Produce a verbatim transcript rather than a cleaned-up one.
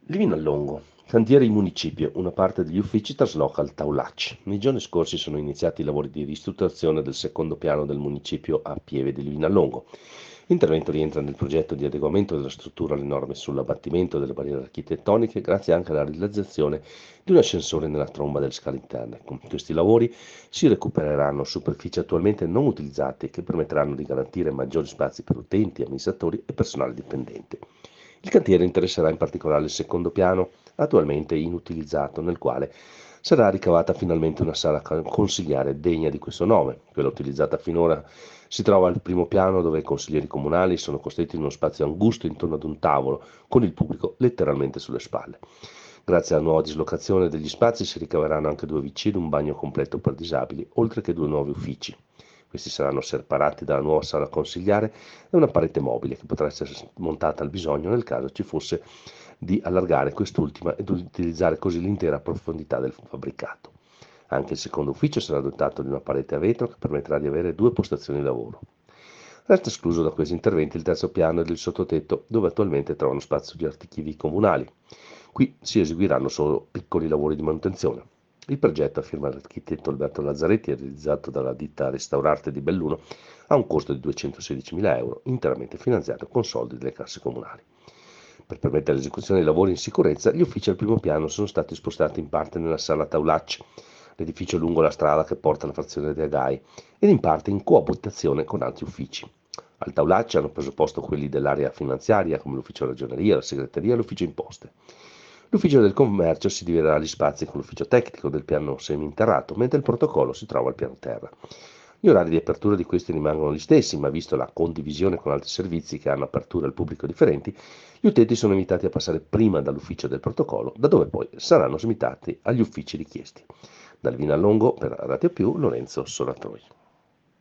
Livinallongo, cantiere in municipio, una parte degli uffici trasloca al Taulacci. Nei giorni scorsi sono iniziati i lavori di ristrutturazione del secondo piano del municipio a Pieve di Livinallongo. L'intervento rientra nel progetto di adeguamento della struttura alle norme sull'abbattimento delle barriere architettoniche, grazie anche alla realizzazione di un ascensore nella tromba delle scale interne. Con questi lavori si recupereranno superfici attualmente non utilizzate che permetteranno di garantire maggiori spazi per utenti, amministratori e personale dipendente. Il cantiere interesserà in particolare il secondo piano, attualmente inutilizzato, nel quale sarà ricavata finalmente una sala consigliare degna di questo nome. Quella utilizzata finora si trova al primo piano, dove i consiglieri comunali sono costretti in uno spazio angusto intorno ad un tavolo, con il pubblico letteralmente sulle spalle. Grazie alla nuova dislocazione degli spazi si ricaveranno anche due vicine, un bagno completo per disabili, oltre che due nuovi uffici. Questi saranno separati dalla nuova sala consigliare da una parete mobile che potrà essere montata al bisogno nel caso ci fosse di allargare quest'ultima ed utilizzare così l'intera profondità del fabbricato. Anche il secondo ufficio sarà dotato di una parete a vetro che permetterà di avere due postazioni di lavoro. Resta escluso da questi interventi il terzo piano ed il sottotetto, dove attualmente trovano spazio gli archivii comunali. Qui si eseguiranno solo piccoli lavori di manutenzione. Il progetto, a firma dell'architetto Alberto Lazzaretti e realizzato dalla ditta Restaurarte di Belluno, ha un costo di duecentosedicimila euro, interamente finanziato con soldi delle casse comunali. Per permettere l'esecuzione dei lavori in sicurezza, gli uffici al primo piano sono stati spostati in parte nella sala Taulacci, l'edificio lungo la strada che porta alla frazione dei Agai, ed in parte in coabitazione con altri uffici. Al Taulacci hanno preso posto quelli dell'area finanziaria, come l'ufficio ragioneria, la segreteria e l'ufficio imposte. L'ufficio del commercio si dividerà gli spazi con l'ufficio tecnico del piano seminterrato, mentre il protocollo si trova al piano terra. Gli orari di apertura di questi rimangono gli stessi, ma visto la condivisione con altri servizi che hanno aperture al pubblico differenti, gli utenti sono invitati a passare prima dall'ufficio del protocollo, da dove poi saranno slittati agli uffici richiesti. Dal Vinalongo per Radio Più, Lorenzo Solatoi.